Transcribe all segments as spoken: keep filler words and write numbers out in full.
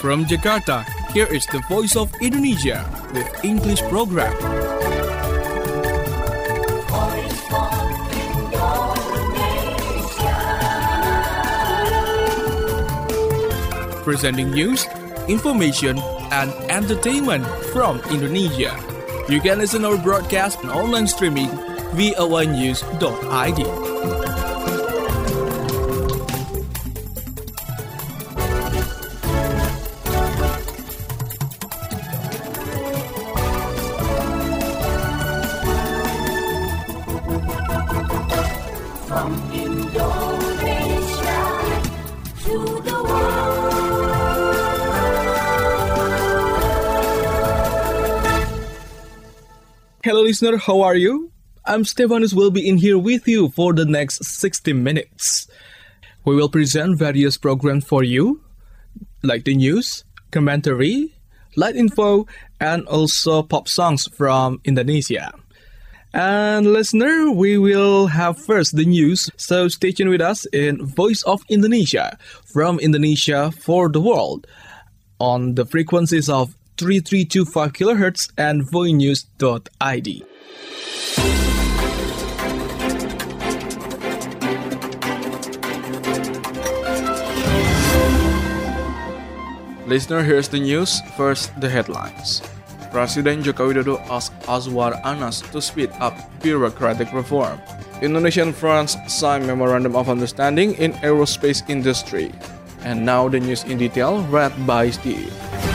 From Jakarta, here is the Voice of Indonesia with English program. Voice of Indonesia. Presenting news, information, and entertainment from Indonesia. You can listen our broadcast on online streaming v o a news dot i d. From Indonesia to the Hello listener, how are you? I'm Stefanus, will be in here with you for the next sixty minutes. We will present various programs for you, like the news, commentary, light info, and also pop songs from Indonesia. And listener, we will have first the news, so stay tuned with us in Voice of Indonesia, from Indonesia for the world, on the frequencies of three three two five kilohertz and voinews dot i d. Listener, here's the news. First, the headlines. Presiden Joko Widodo asked Azwar Anas to speed up bureaucratic reform. Indonesia and France sign Memorandum of Understanding in aerospace industry. And now the news in detail, read by Steve.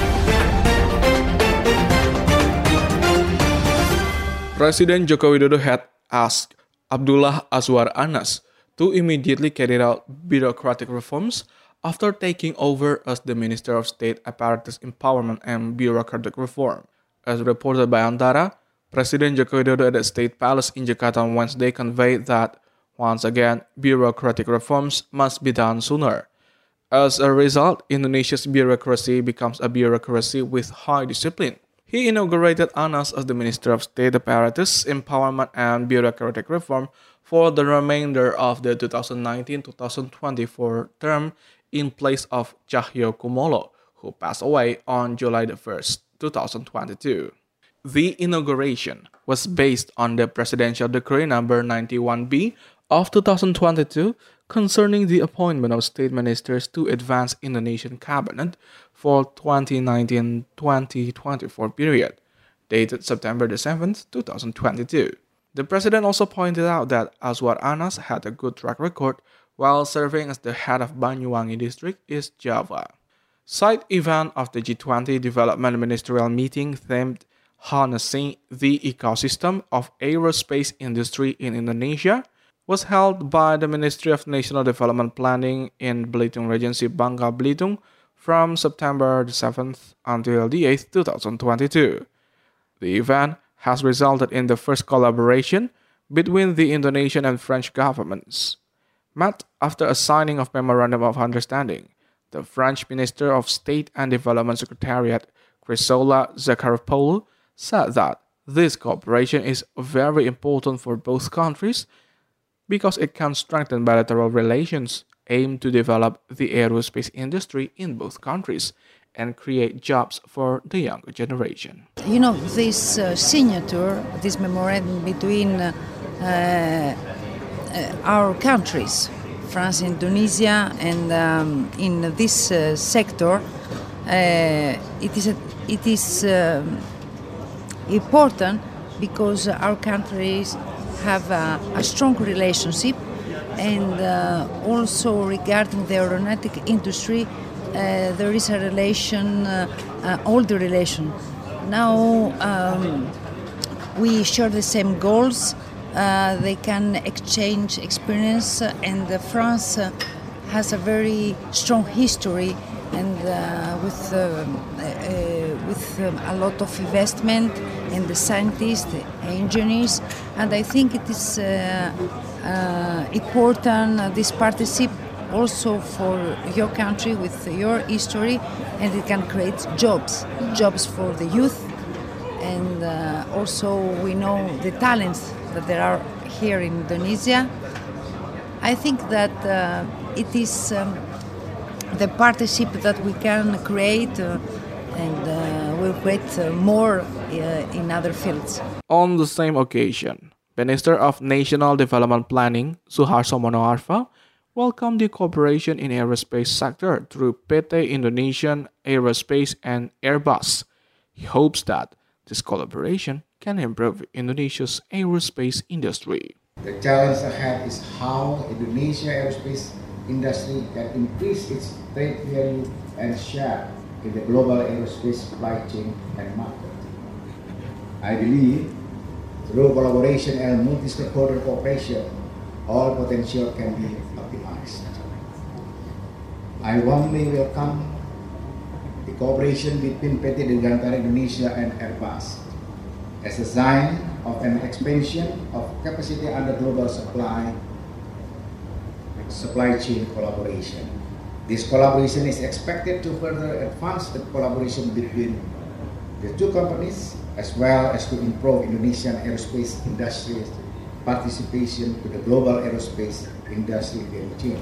Presiden Joko Widodo had asked Abdullah Azwar Anas to immediately carry out bureaucratic reforms after taking over as the Minister of State Apparatus Empowerment and Bureaucratic Reform. As reported by Antara, Presiden Joko Widodo at the State Palace in Jakarta on Wednesday conveyed that, once again, bureaucratic reforms must be done sooner. As a result, Indonesia's bureaucracy becomes a bureaucracy with high discipline. He inaugurated Anas as the Minister of State Apparatus, Empowerment and Bureaucratic Reform for the remainder of the twenty nineteen to twenty twenty-four term in place of Cahyo Kumolo, who passed away on July the first, twenty twenty-two. The inauguration was based on the Presidential Decree number ninety-one B of two thousand twenty-two concerning the appointment of state ministers to advance Indonesian cabinet for twenty nineteen to twenty twenty-four period, dated September the seventh, twenty twenty-two. The president also pointed out that Azwar Anas had a good track record while serving as the head of Banyuwangi district, East Java. Side event of the G twenty Development Ministerial Meeting themed Harnessing the Ecosystem of Aerospace Industry in Indonesia was held by the Ministry of National Development Planning in Belitung Regency Bangka Belitung from September the seventh until the eighth, twenty twenty-two. The event has resulted in the first collaboration between the Indonesian and French governments. Met after a signing of Memorandum of Understanding, the French Minister of State and Development Secretariat, Chrysola Zakharopoulou, said that this cooperation is very important for both countries because it can strengthen bilateral relations aimed to develop the aerospace industry in both countries and create jobs for the younger generation. You know, this uh, signature, this memorandum between uh, uh, our countries, France and Indonesia, and um, in this uh, sector, uh, it is, a, it is uh, important because our countries have a, a strong relationship, and uh, also regarding the aeronautic industry, uh, there is a relation, uh, uh, older relation. Now um, we share the same goals. Uh, they can exchange experience, uh, and uh, France uh, has a very strong history, and uh, with uh, uh, with um, a lot of investment in the scientists, the engineers, and I think it is uh, uh, important uh, this partnership also for your country with your history, and it can create jobs, jobs for the youth, and uh, also we know the talents that there are here in Indonesia. I think that uh, it is um, the partnership that we can create, uh, and uh, will create uh, more uh, in other fields. On the same occasion, Minister of National Development Planning Suharto Monoarfa welcomed the cooperation in aerospace sector through P T Indonesian Aerospace and Airbus. He hopes that this collaboration can improve Indonesia's aerospace industry. The challenge ahead is how Indonesia aerospace industry can increase its trade value and share in the global aerospace supply chain and market. I believe through collaboration and multi-stakeholder cooperation, all potential can be optimized. I warmly welcome the cooperation between P T Dirgantara Indonesia and Airbus as a sign of an expansion of capacity under global supply supply chain collaboration. This collaboration is expected to further advance the collaboration between the two companies, as well as to improve Indonesian aerospace industry's participation to the global aerospace industry value chain.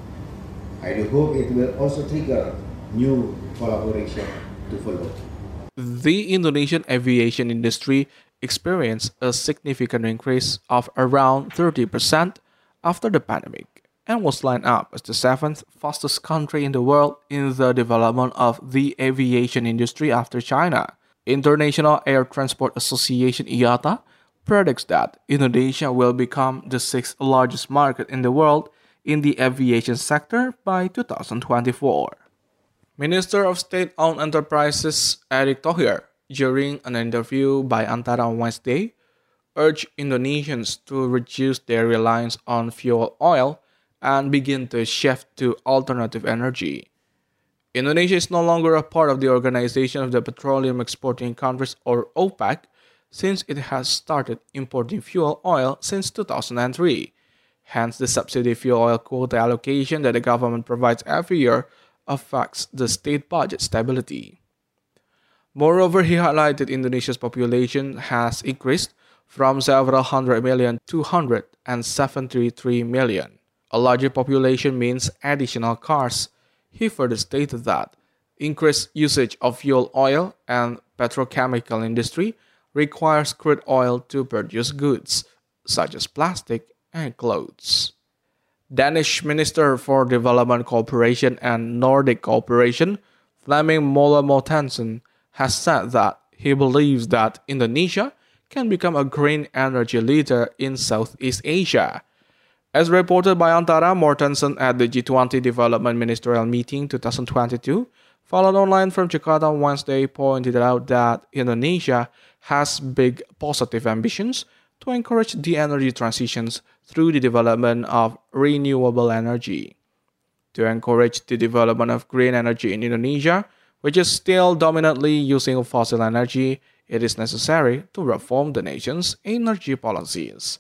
I do hope it will also trigger new collaboration to follow. The Indonesian aviation industry experienced a significant increase of around thirty percent after the pandemic and was lined up as the seventh fastest country in the world in the development of the aviation industry after China. International Air Transport Association I A T A predicts that Indonesia will become the sixth largest market in the world in the aviation sector by two thousand twenty-four. Minister of State-Owned Enterprises Erick Thohir, during an interview by Antara on Wednesday, urged Indonesians to reduce their reliance on fuel oil and begin to shift to alternative energy. Indonesia is no longer a part of the Organization of the Petroleum Exporting Countries, or OPEC, since it has started importing fuel oil since two thousand three. Hence, the subsidy fuel oil quota allocation that the government provides every year affects the state budget stability. Moreover, he highlighted Indonesia's population has increased from several hundred million to one hundred seventy-three million. A larger population means additional cars. He further stated that increased usage of fuel oil and petrochemical industry requires crude oil to produce goods, such as plastic and clothes. Danish Minister for Development Cooperation and Nordic Cooperation, Flemming Møller Mortensen, has said that he believes that Indonesia can become a green energy leader in Southeast Asia. As reported by Antara, Mortensen at the G twenty Development Ministerial Meeting twenty twenty-two, followed online from Jakarta on Wednesday, pointed out that Indonesia has big positive ambitions to encourage the energy transitions through the development of renewable energy. To encourage the development of green energy in Indonesia, which is still dominantly using fossil energy, it is necessary to reform the nation's energy policies.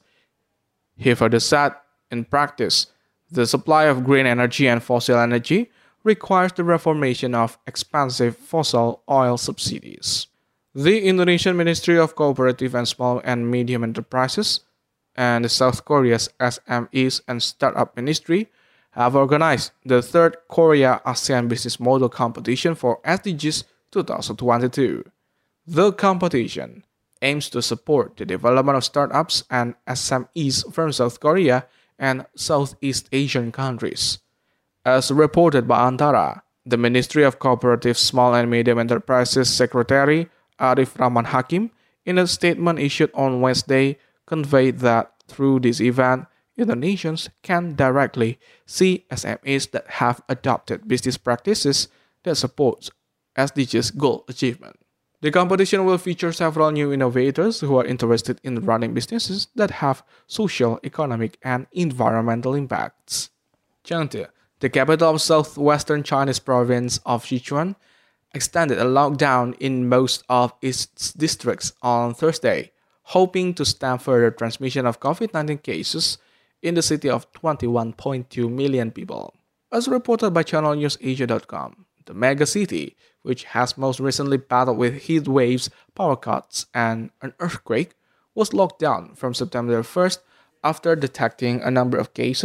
He further said, in practice, the supply of green energy and fossil energy requires the reformation of expensive fossil oil subsidies. The Indonesian Ministry of Cooperative and Small and Medium Enterprises and South Korea's S M Es and Startup Ministry have organized the third Korea ASEAN Business Model Competition for S D Gs twenty twenty-two. The competition aims to support the development of startups and S M Es from South Korea and Southeast Asian countries. As reported by Antara, the Ministry of Cooperative Small and Medium Enterprises Secretary Arif Rahman Hakim, in a statement issued on Wednesday, conveyed that through this event, Indonesians can directly see S M Es that have adopted business practices that support S D Gs goal achievement. The competition will feature several new innovators who are interested in running businesses that have social, economic, and environmental impacts. Chengde, the capital of southwestern Chinese province of Sichuan, extended a lockdown in most of its districts on Thursday, hoping to stem further transmission of COVID nineteen cases in the city of twenty-one point two million people. As reported by channel news asia dot com, the mega city, which has most recently battled with heat waves, power cuts, and an earthquake, was locked down from September first after detecting a number of cases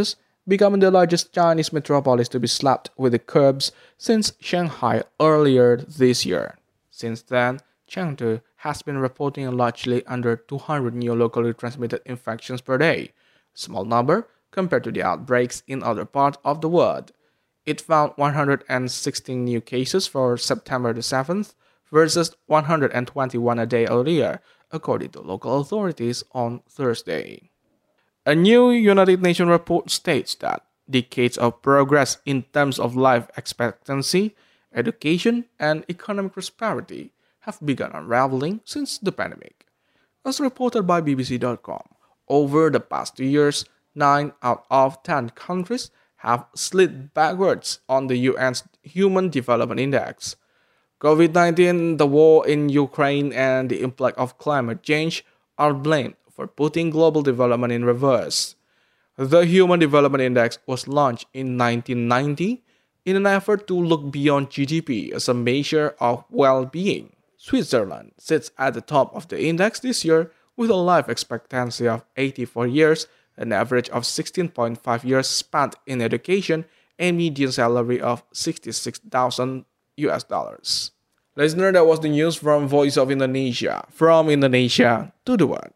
becoming the largest Chinese metropolis to be slapped with the curbs since Shanghai earlier this year. Since then, Chengdu has been reporting largely under two hundred new locally transmitted infections per day, a small number compared to the outbreaks in other parts of the world. It found one hundred sixteen new cases for September the seventh versus one hundred twenty-one a day earlier, according to local authorities on Thursday. A new United Nations report states that decades of progress in terms of life expectancy, education, and economic prosperity have begun unraveling since the pandemic. As reported by B B C dot com, over the past two years, nine out of ten countries have slid backwards on the U N's Human Development Index. COVID nineteen, the war in Ukraine, and the impact of climate change are blamed for putting global development in reverse. The Human Development Index was launched in nineteen ninety in an effort to look beyond G D P as a measure of well-being. Switzerland sits at the top of the index this year with a life expectancy of eighty-four years, an average of sixteen point five years spent in education, and median salary of sixty-six thousand U S dollars. Listener, that was the news from Voice of Indonesia. From Indonesia to the world.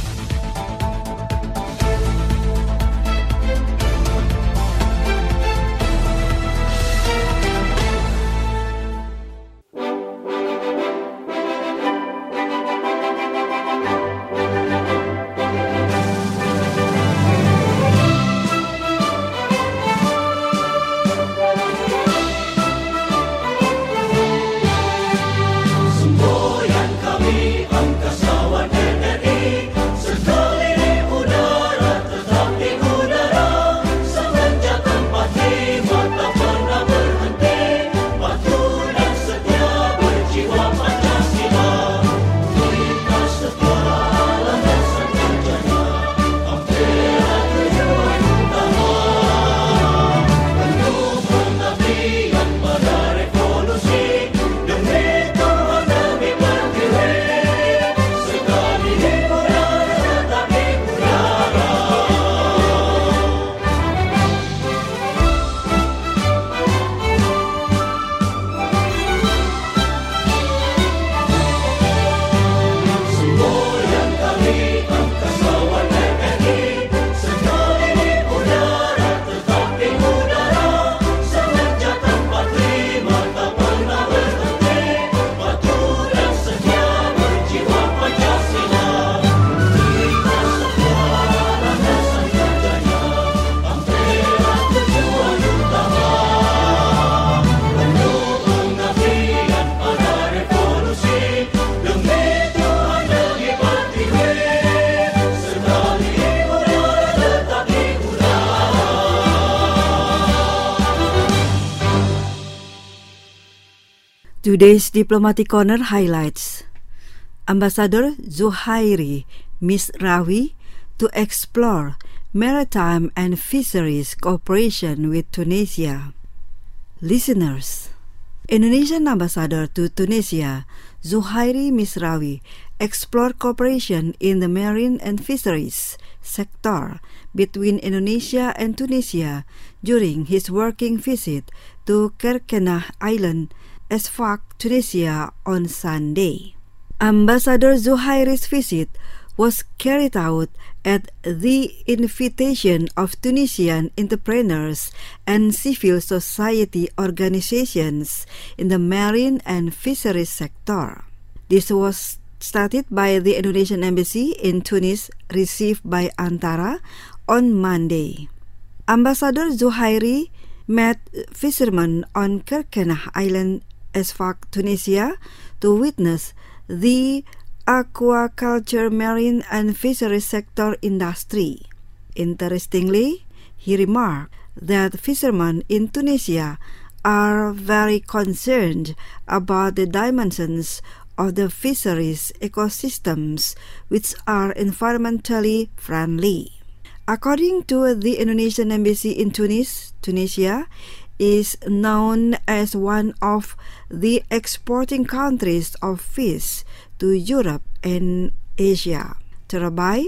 Today's Diplomatic Corner highlights Ambassador Zuhairi Misrawi to explore maritime and fisheries cooperation with Tunisia. Listeners, Indonesian Ambassador to Tunisia, Zuhairi Misrawi, explored cooperation in the marine and fisheries sector between Indonesia and Tunisia during his working visit to Kerkenah Island, Esfaq, Tunisia on Sunday. Ambassador Zuhairi's visit was carried out at the invitation of Tunisian entrepreneurs and civil society organizations in the marine and fisheries sector. This was started by the Indonesian Embassy in Tunis, received by Antara on Monday. Ambassador Zuhairi met fishermen on Kerkenah Island, Esfaq, Tunisia, to witness the aquaculture, marine and fisheries sector industry. Interestingly, he remarked that fishermen in Tunisia are very concerned about the dimensions of the fisheries ecosystems, which are environmentally friendly. According to the Indonesian Embassy in Tunis, Tunisia is known as one of the exporting countries of fish to Europe and Asia. Thereby,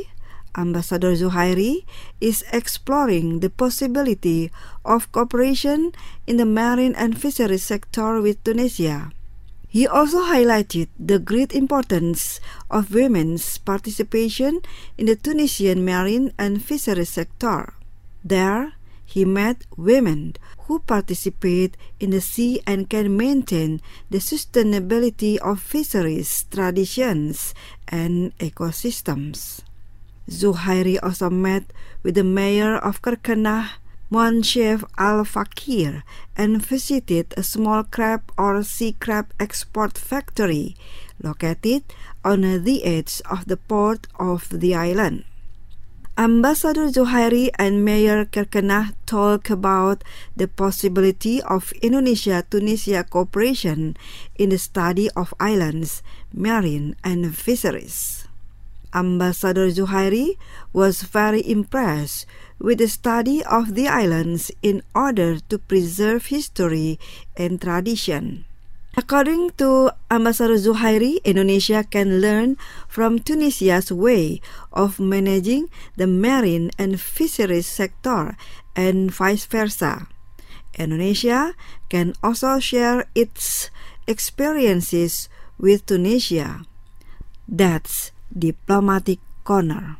Ambassador Zuhairi is exploring the possibility of cooperation in the marine and fisheries sector with Tunisia. He also highlighted the great importance of women's participation in the Tunisian marine and fisheries sector. There, he met women who participate in the sea and can maintain the sustainability of fisheries, traditions, and ecosystems. Zuhairi also met with the mayor of Kirkana, Monchef Al-Fakir, and visited a small crab or sea crab export factory located on the edge of the port of the island. Ambassador Zuhairi and Mayor Kirkana talk about the possibility of Indonesia-Tunisia cooperation in the study of islands, marine, and fisheries. Ambassador Zuhairi was very impressed with the study of the islands in order to preserve history and tradition. According to Ambassador Zuhairi, Indonesia can learn from Tunisia's way of managing the marine and fisheries sector and vice versa. Indonesia can also share its experiences with Tunisia. That's Diplomatic Corner.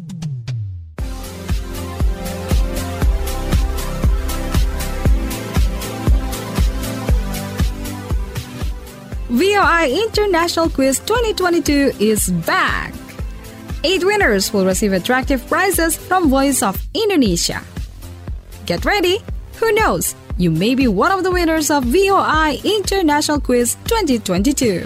V O I International Quiz twenty twenty-two is back! Eight winners will receive attractive prizes from Voice of Indonesia. Get ready! Who knows? You may be one of the winners of V O I International Quiz twenty twenty-two.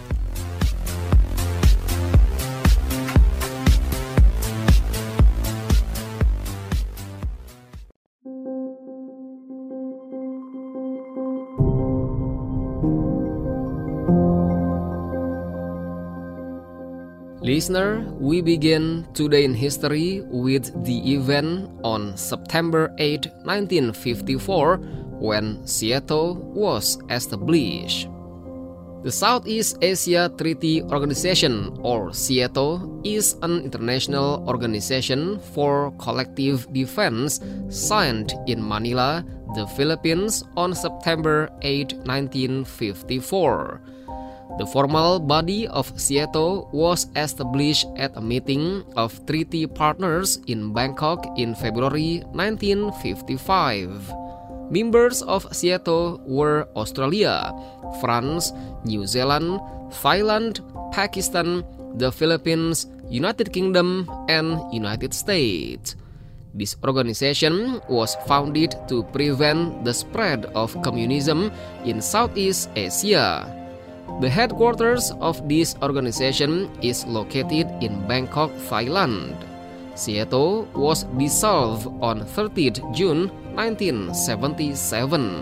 Listener, we begin Today in History with the event on September eighth, nineteen fifty-four, when SEATO was established. The Southeast Asia Treaty Organization, or SEATO, is an international organization for collective defense signed in Manila, the Philippines, on September eighth, nineteen fifty-four. The formal body of SEATO was established at a meeting of treaty partners in Bangkok in February nineteen fifty-five. Members of SEATO were Australia, France, New Zealand, Thailand, Pakistan, the Philippines, United Kingdom, and United States. This organization was founded to prevent the spread of communism in Southeast Asia. The headquarters of this organization is located in Bangkok, Thailand. SEATO was dissolved on thirtieth of June nineteen seventy-seven.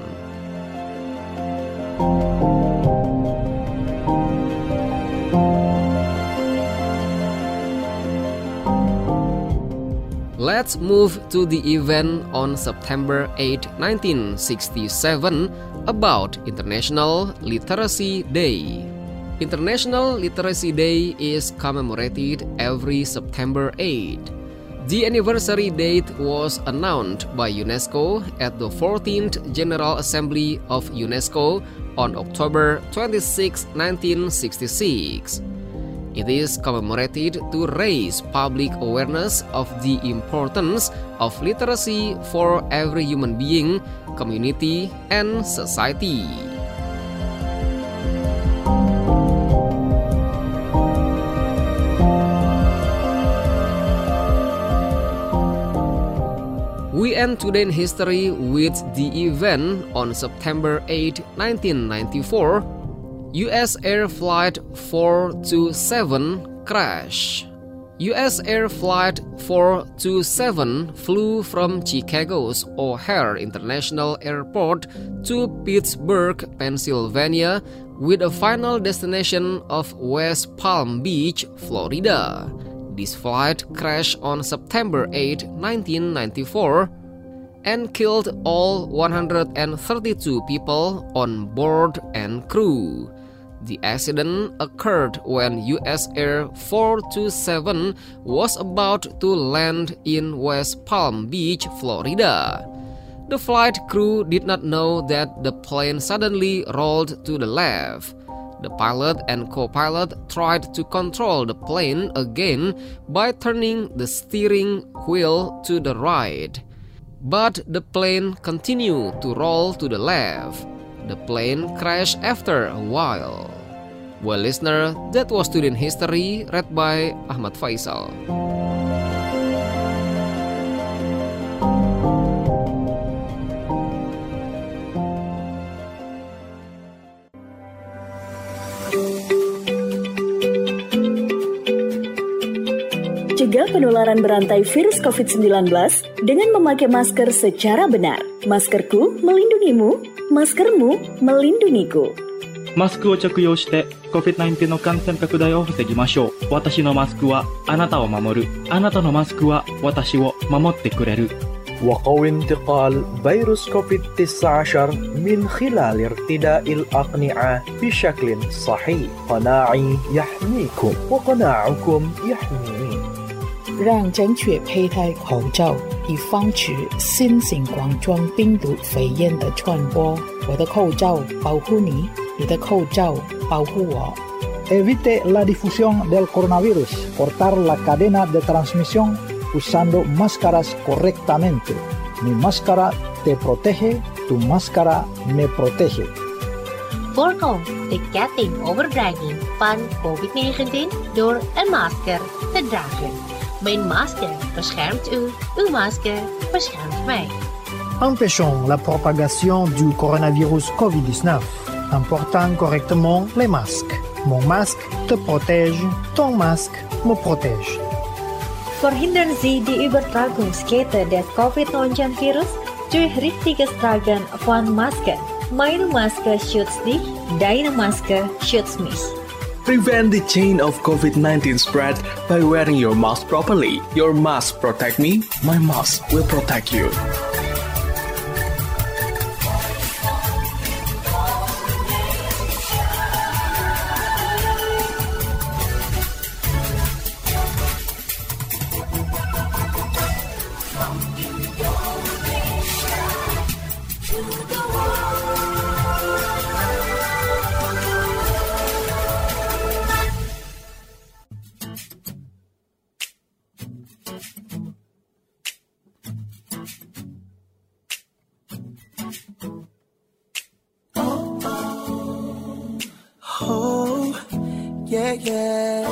Let's move to the event on September eighth, nineteen sixty-seven, about International Literacy Day. International Literacy Day is commemorated every September eighth. The anniversary date was announced by UNESCO at the fourteenth General Assembly of UNESCO on October twenty-sixth, nineteen sixty-six. It is commemorated to raise public awareness of the importance of literacy for every human being, community, and society. We end Today in History with the event on September eighth, nineteen ninety-four. U S Air Flight four two seven crash. U S Air Flight four two seven flew from Chicago's O'Hare International Airport to Pittsburgh, Pennsylvania, with a final destination of West Palm Beach, Florida. This flight crashed on September eighth, nineteen ninety-four, and killed all one hundred thirty-two people on board and crew. The accident occurred when U S Air four two seven was about to land in West Palm Beach, Florida. The flight crew did not know that the plane suddenly rolled to the left. The pilot and co-pilot tried to control the plane again by turning the steering wheel to the right. But the plane continued to roll to the left. The plane crashed after a while. Well, listener, that was Student History read by Ahmad Faisal. Cegah penularan berantai virus covid sembilan belas dengan memakai masker secara benar. Maskerku melindungimu, maskermu melindungiku. マスクを着用して コビッドナインティーン の感染拡大を防ぎましょう。私のマスクはあなたを守る。あなたのマスクは私を守ってくれる。 وقوي انتقال فيروس كوفيد تسعة عشر من خلال ارتداء الأقنعة بشكل صحيح. قناعي يحميكم وقناعكم يحميني. 让正确佩戴口罩，以防止新型冠状病毒肺炎的传播。我的口罩保护你，你的口罩保护我。 Evite la difusión del coronavirus. Cortar la cadena de transmisión usando máscaras correctamente. Mi máscara te protege, tu máscara me protege. Voorkom de kettingoverdraging van covid negentien door een masker te dragen. Mijn masker beschermt u, uw masker beschermt mij. Empêchons la propagation du coronavirus covid dix-neuf en portant correctement les masques. Mon masque te protège, ton masque me protège. Verhindern Sie die Übertragungskette des covid neunzehn virus durch richtiges Tragen von Masken. Meine Maske schützt dich, deine Maske schützt mich. Prevent the chain of covid nineteen spread by wearing your mask properly. Your mask protect me, my mask will protect you. Oh, yeah, yeah.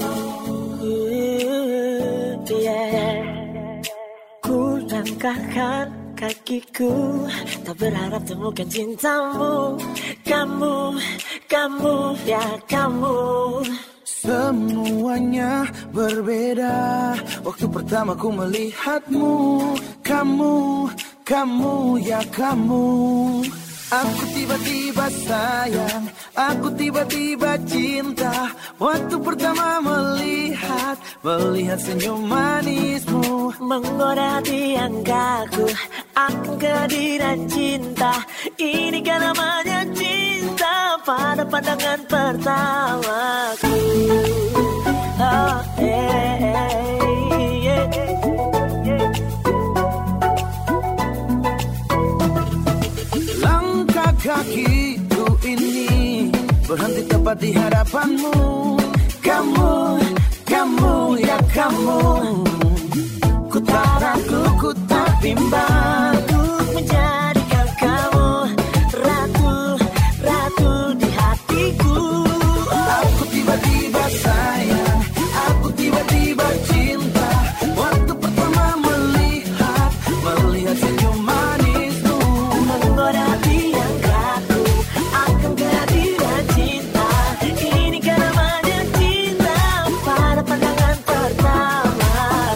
Ooh, yeah. Ku langkahkan kakiku, tak berharap temukan cintamu. Kamu, kamu, ya kamu. Semuanya berbeda waktu pertama ku melihatmu. Kamu, kamu, ya kamu. Aku tiba-tiba sayang, aku tiba-tiba cinta. Waktu pertama melihat, melihat senyum manismu. Menggoda hati angkaku, akan kehadiran cinta. Ini kan namanya cinta pada pandangan pertamaku. Oh, eh, eh, yeah, yeah. Langkah kakiku ini berhenti tepat di hadapanmu. Kamu, kamu, ya kamu. Ku tak ragu, ku tak bimbang untuk menjadikan kamu ratu, ratu di hatiku. Aku tiba-tiba sayang, aku tiba-tiba cinta. Waktu pertama melihat, melihat senyum manismu. Menggoda hati yang kaku, akan kehadiran cinta. Ini kan namanya cinta pada pandangan pertama.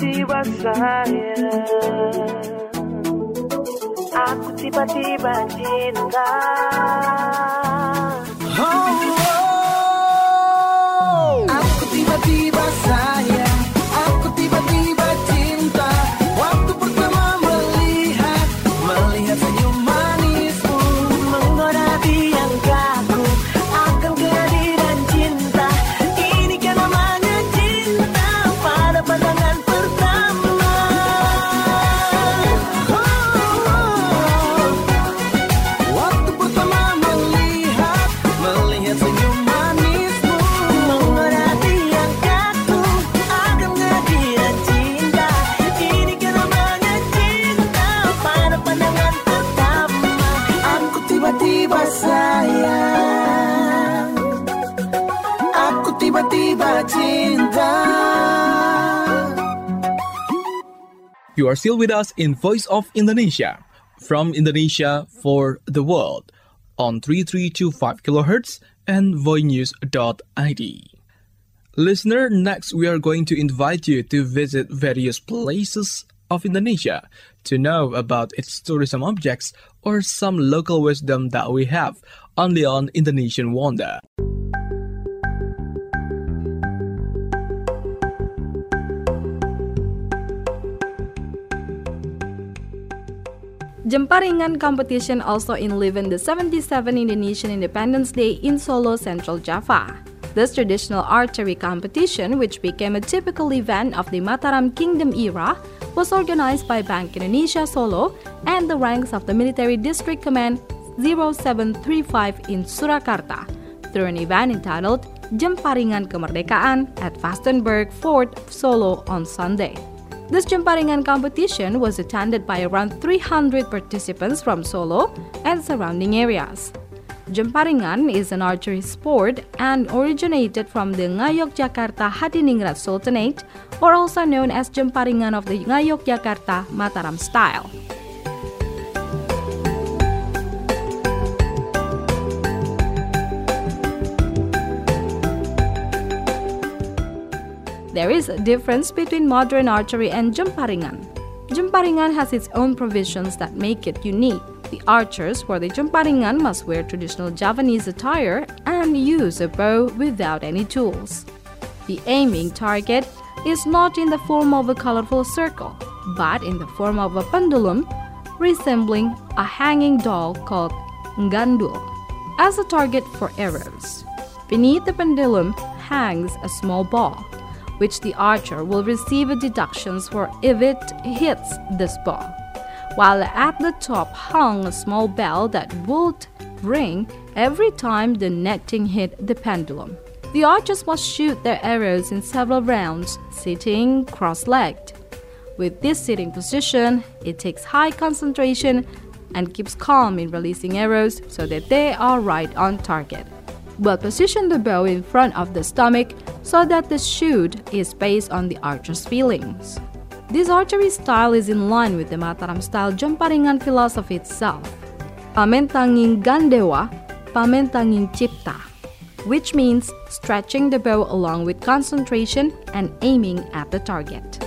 tiba-tiba sayang, aku tiba-tiba cinta. Oh, oh, aku tiba-tiba sayang, aku tiba-tiba cinta. Waktu pertama melihat, melihat senyum manismu, menggoda biang kaku akan kehadiran cinta. Ini kan namanya cinta pada pandangan pertama. Oh, oh, waktu pertama melihat, melihat senyum manismu, menggoda biang kaku akan kehadiran cinta. Ini kan namanya cinta pada pandangan pertama. aku tiba-tiba sayang, aku tiba-tiba cinta. You are still with us in Voice of Indonesia, from Indonesia for the world, on three three two five kilohertz and voinews dot I D. Listener, next we are going to invite you to visit various places of Indonesia to know about its tourism objects or some local wisdom that we have only on Indonesian Wonder. Jemparingan competition also enlivened the seventy-seventh Indonesian Independence Day in Solo, Central Java. This traditional archery competition, which became a typical event of the Mataram Kingdom era, was organized by Bank Indonesia Solo and the ranks of the Military District Command zero seven three five in Surakarta through an event entitled Jemparingan Kemerdekaan at Vastenburg Fort, Solo on Sunday. This Jemparingan competition was attended by around three hundred participants from Solo and surrounding areas. Jemparingan is an archery sport and originated from the Ngayogyakarta Hadiningrat Sultanate, or also known as Jemparingan of the Ngayogyakarta Mataram style. There is a difference between modern archery and Jemparingan. Jemparingan has its own provisions that make it unique. The archers for the Jemparingan must wear traditional Javanese attire and use a bow without any tools. The aiming target is not in the form of a colorful circle, but in the form of a pendulum resembling a hanging doll called ngandul as a target for arrows. Beneath the pendulum hangs a small ball, which the archer will receive deductions for if it hits this ball, while at the top hung a small bell that would ring every time the netting hit the pendulum. The archers must shoot their arrows in several rounds, sitting cross-legged. With this sitting position, it takes high concentration and keeps calm in releasing arrows so that they are right on target. Well, position the bow in front of the stomach so that the shoot is based on the archer's feelings. This archery style is in line with the Mataram style Jemparingan philosophy itself. Pamentanging gandewa, pamentanging cipta, which means stretching the bow along with concentration and aiming at the target.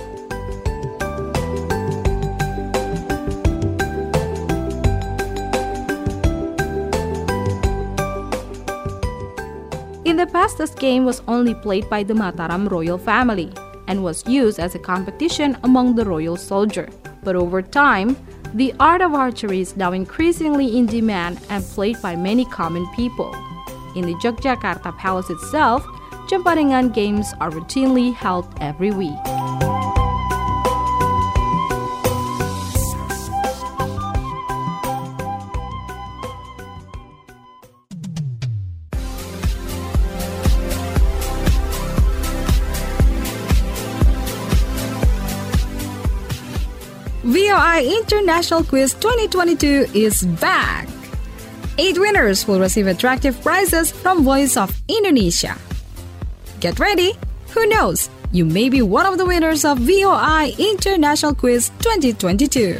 In the past, this game was only played by the Mataram royal family and was used as a competition among the royal soldier. But over time, the art of archery is now increasingly in demand and played by many common people. In the Yogyakarta Palace itself, Jemparingan games are routinely held every week. V O I International Quiz twenty twenty-two is back! Eight winners will receive attractive prizes from Voice of Indonesia. Get ready! Who knows? You may be one of the winners of V O I International Quiz twenty twenty-two.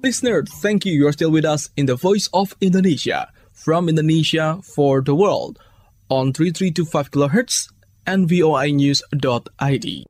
Listener, thank you. You're still with us in the Voice of Indonesia, from Indonesia for the world, on three three two five kilohertz and V O I news dot I D.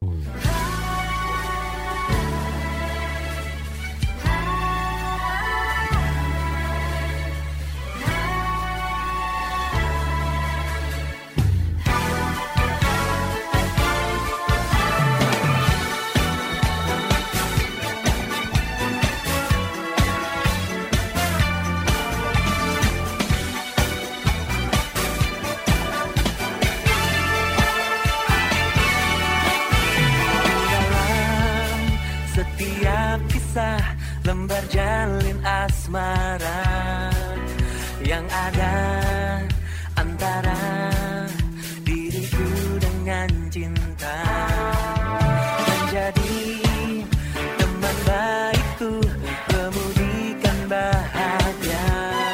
Lembar jalin asmara yang ada antara diriku dengan cinta, menjadi teman baikku, kemudikan bahagia,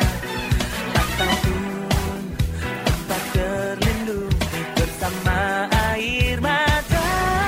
ataupun tempat terlindung bersama air mata.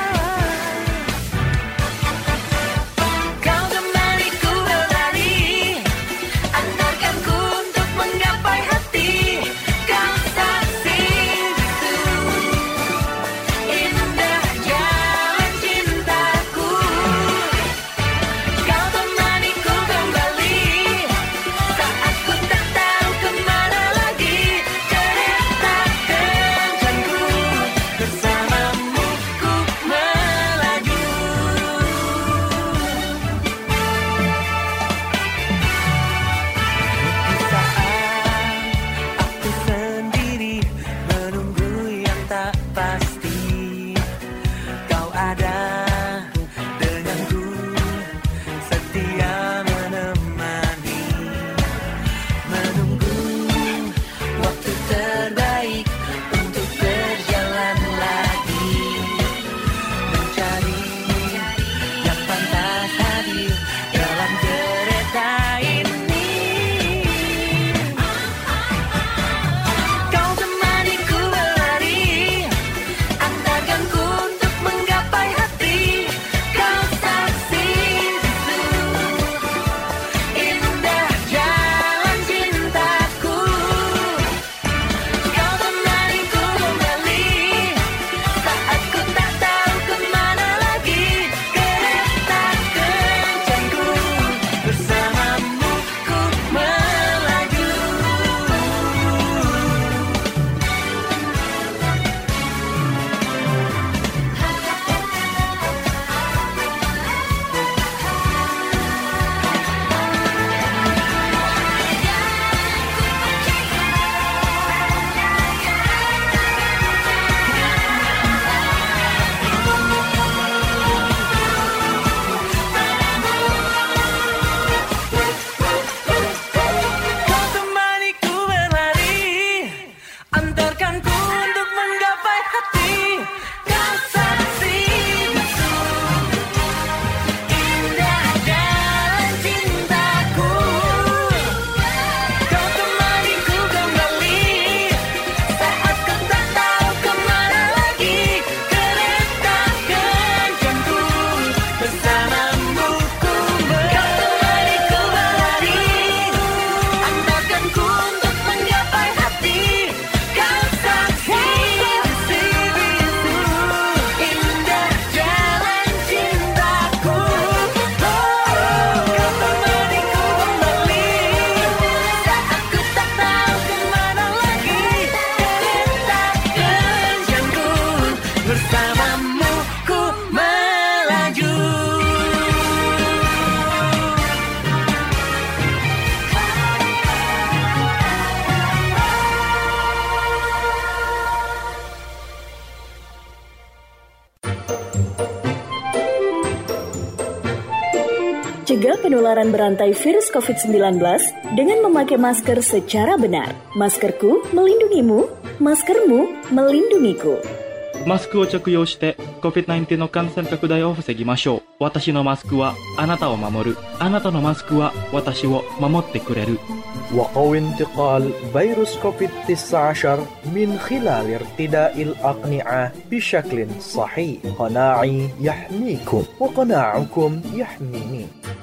Cegah penularan berantai virus covid sembilan belas dengan memakai masker secara benar. Maskerku melindungimu, maskermu melindungiku. マスクを着用して コビッドナインティーン の感染拡大を防ぎましょう。私のマスクはあなたを守る。あなたのマスクは私を守ってくれる。 وقوي انتقال فيروس كوفيد تسعة عشر من خلال ارتداء الأقنعة بشكل صحيح. قناعي يحميكم وقناعكم يحميني.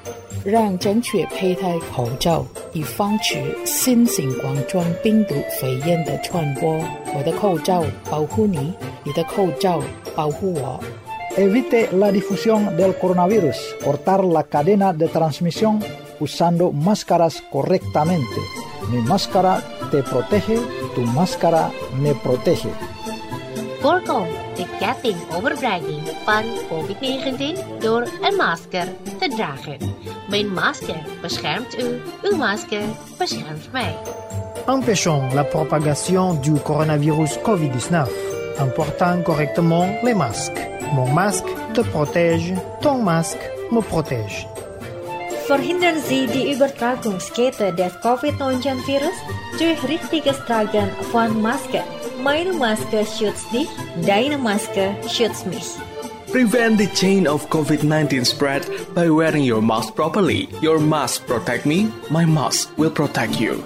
让正确佩戴口罩，以防止新型冠状病毒肺炎的传播。我的口罩保护你，你的口罩保护我。 Evite la difusión del coronavirus. Cortar la cadena de transmisión usando máscaras correctamente. Mi máscara te protege, tu máscara me protege. Voorkom de ketting overdraging van COVID negentien door een masker te dragen. Mijn masker beschermt u, uw masker beschermt mij. Empêchons la propagation du coronavirus covid dix-neuf en portant correctement les masques. Mon masque te protège, ton masque me protège. Verhindern Sie die Übertragungskette des COVID neunzehn Virus durch richtiges Tragen von Maske. Meine Maske schützt dich, deine Maske schützt mich. Prevent the chain of COVID nineteen spread by wearing your mask properly. Your mask protect me, my mask will protect you.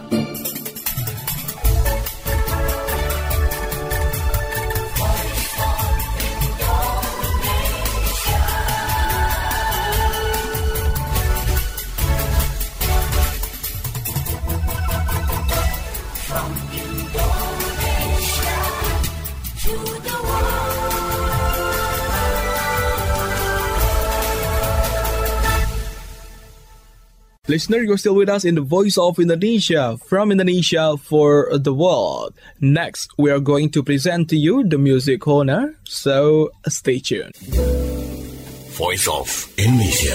Listener, you're still with us in the Voice of Indonesia, from Indonesia for the world. Next, we are going to present to you the music corner, so stay tuned. Voice of Indonesia.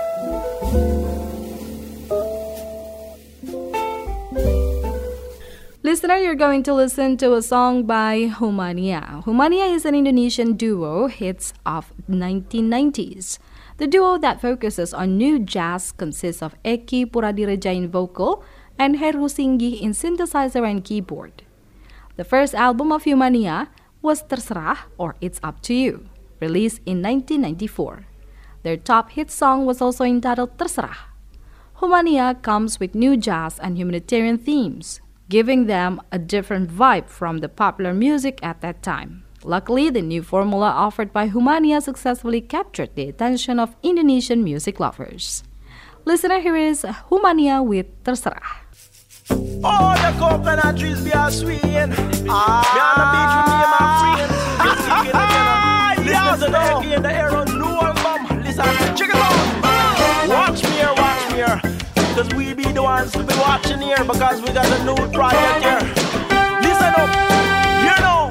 Listener, you're going to listen to a song by Humania. Humania is an Indonesian duo, hits of nineteen nineties. The duo that focuses on new jazz consists of Eki Puradireja in vocal and Heru Singgih in synthesizer and keyboard. The first album of Humania was Terserah or It's Up to You, released in nineteen ninety-four. Their top hit song was also entitled Terserah. Humania comes with new jazz and humanitarian themes, giving them a different vibe from the popular music at that time. Luckily, the new formula offered by Humania successfully captured the attention of Indonesian music lovers. Listener, here is Humania with Terserah. Oh, the coconut trees be a swinging. Ah, me on the beach with me and my friends. Just singing again. Listen to the Eki in the air on new album. Listen, check it out. Watch me here, watch me here. Cause we be the ones to be watching here because we got a new project here. Listen up, you know.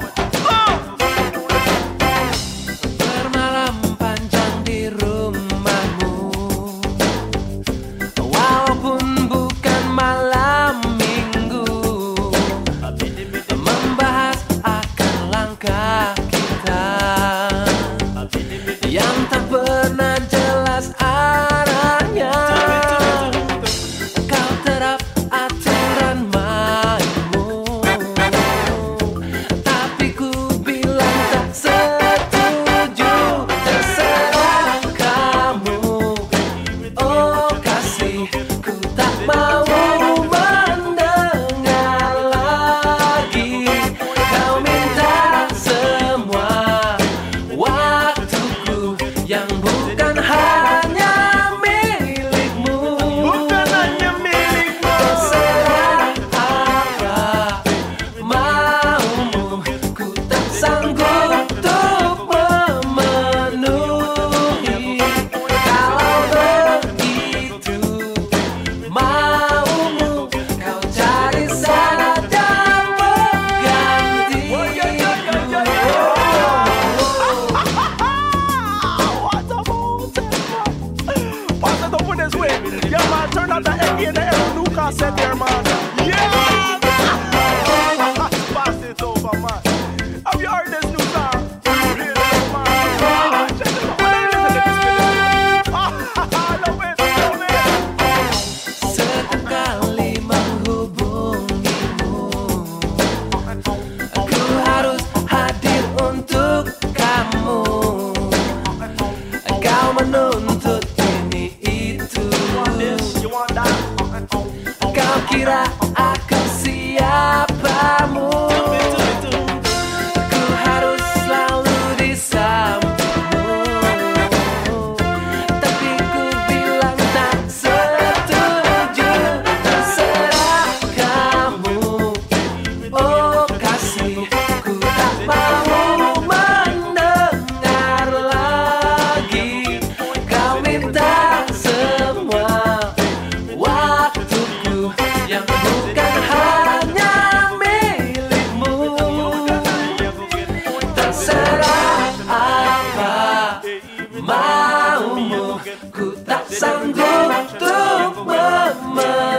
So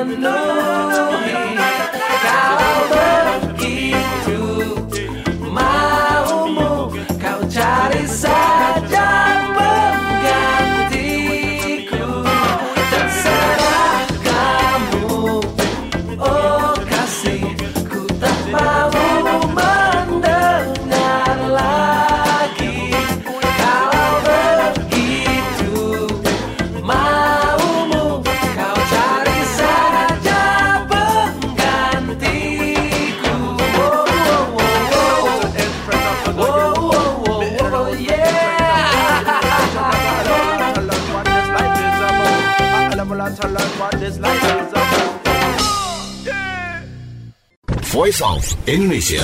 memenuhi. Kalau begitu maumu, kau cari saja penggantiku. Terserah kamu, oh kasih, ku tak mau mendengar lagi. Kalau begitu maumu, kau cari saja penggantiku. Oh, oh, oh, oh. Oh, oh, oh, oh, yeah. Voice of Indonesia.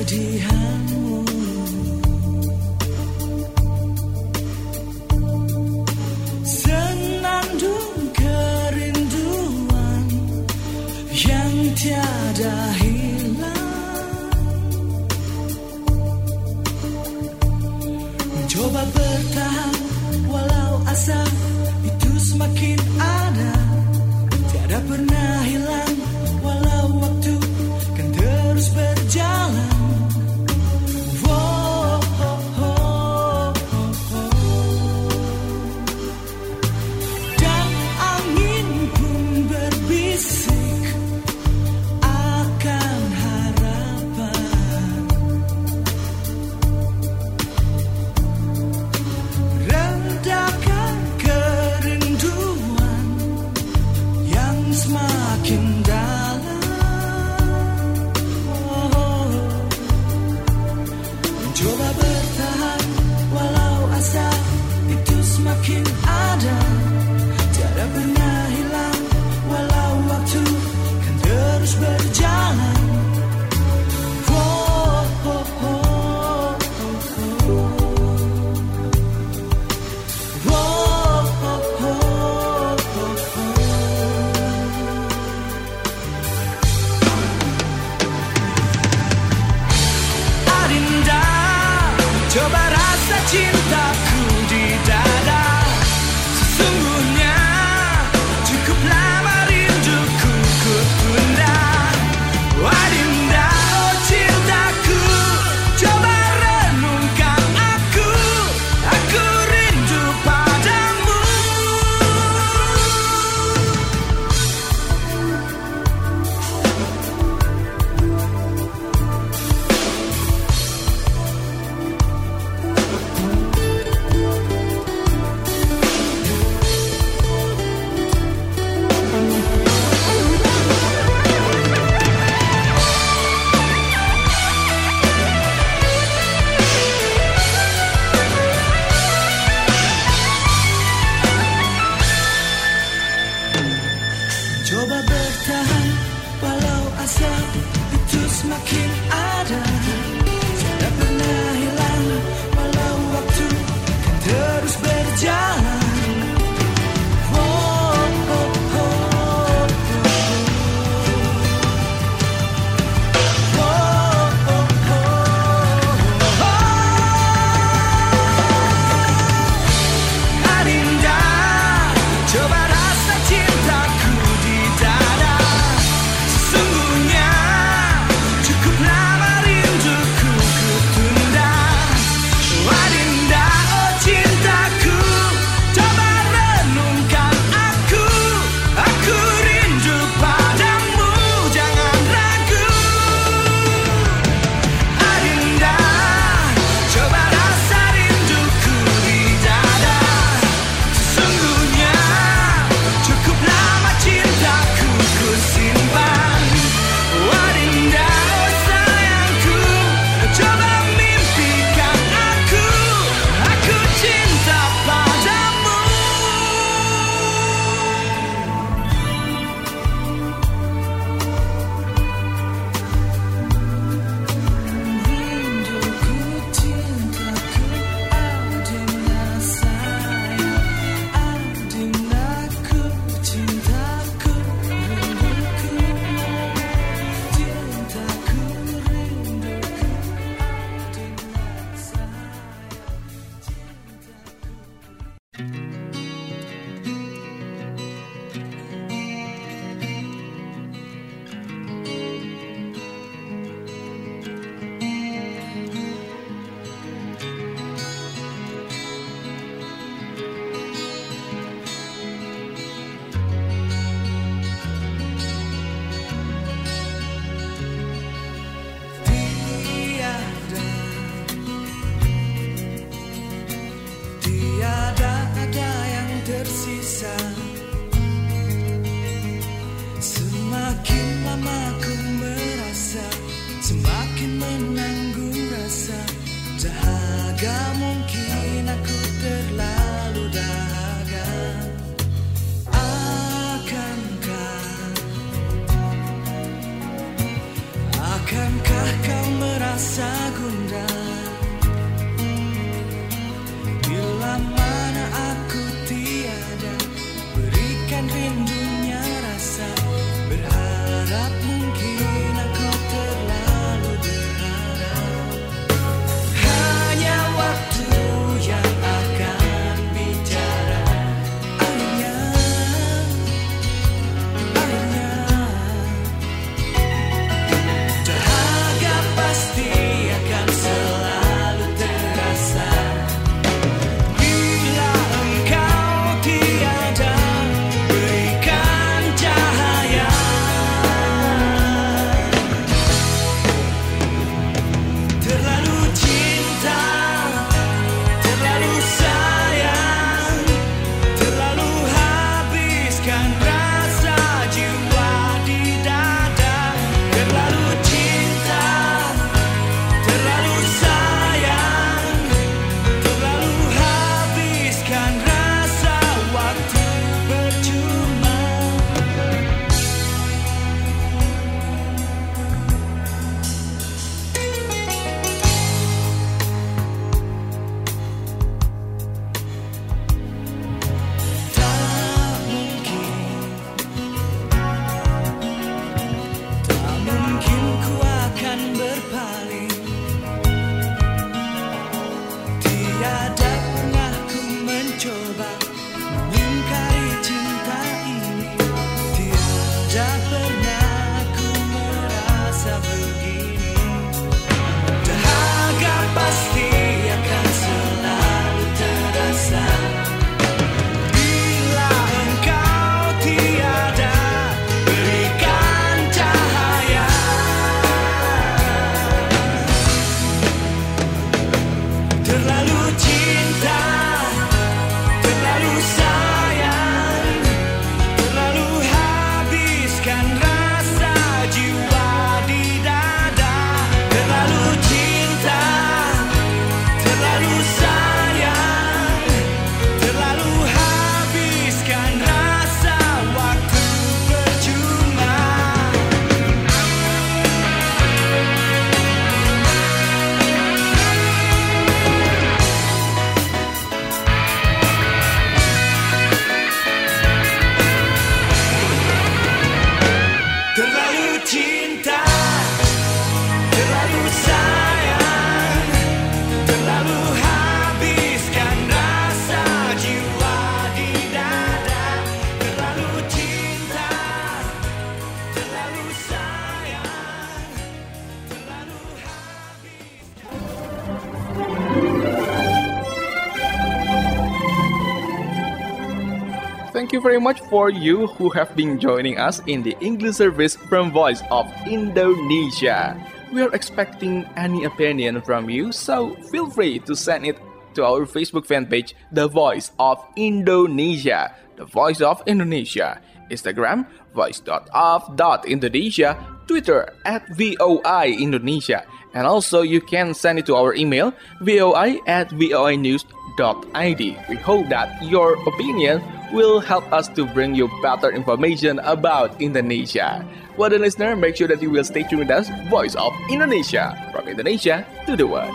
kesedihanmu. Senandung kerinduan yang tiada hilang, mencoba bertahan walau asa itu semakin ada, tiada pernah hilang walau waktu kan terus berjalan. kian rindunya rasa, berharap mungkin aku terlalu berharap. Hanya waktu yang akan bicara. Akhirnya, akhirnya dahaga pasti akan selalu terasa bila engkau tiada berikan cahaya. Terlalu cinta, terlalu sayang, terlalu habiskan rasa jiwa di dada. Terlalu cinta, terlalu sayang, terlalu habiskan rasa waktu percuma. Tak mungkin, tak mungkin ku akan berpaling. Tiada pernah ku mencoba mengingkari cinta ini. Tiada pernah ku merasa begini. Dahaga pasti akan selalu terasa bila engkau tiada berikan cahaya. Terlalu cinta, terlalu sayang, terlalu habiskan rasa jiwa di dada. Terlalu cinta, terlalu sayang, terlalu habiskan rasa waktu percuma. Terlalu cinta, terlalu sayang, terlalu habiskan rasa jiwa di dada. Terlalu cinta, terlalu sayang, terlalu Thank you very much for you who have been joining us in the English service from Voice of Indonesia. We are expecting any opinion from you, so feel free to send it to our Facebook fan page, The Voice of Indonesia, The Voice of Indonesia, Instagram, voice dot of dot indonesia, Twitter at V O I Indonesia, and also you can send it to our email, voi at voinews dot id. We hope that your opinion will help us to bring you better information about Indonesia. Well, the listener, make sure that you will stay tuned with us, Voice of Indonesia, from Indonesia to the world.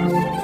Indonesia.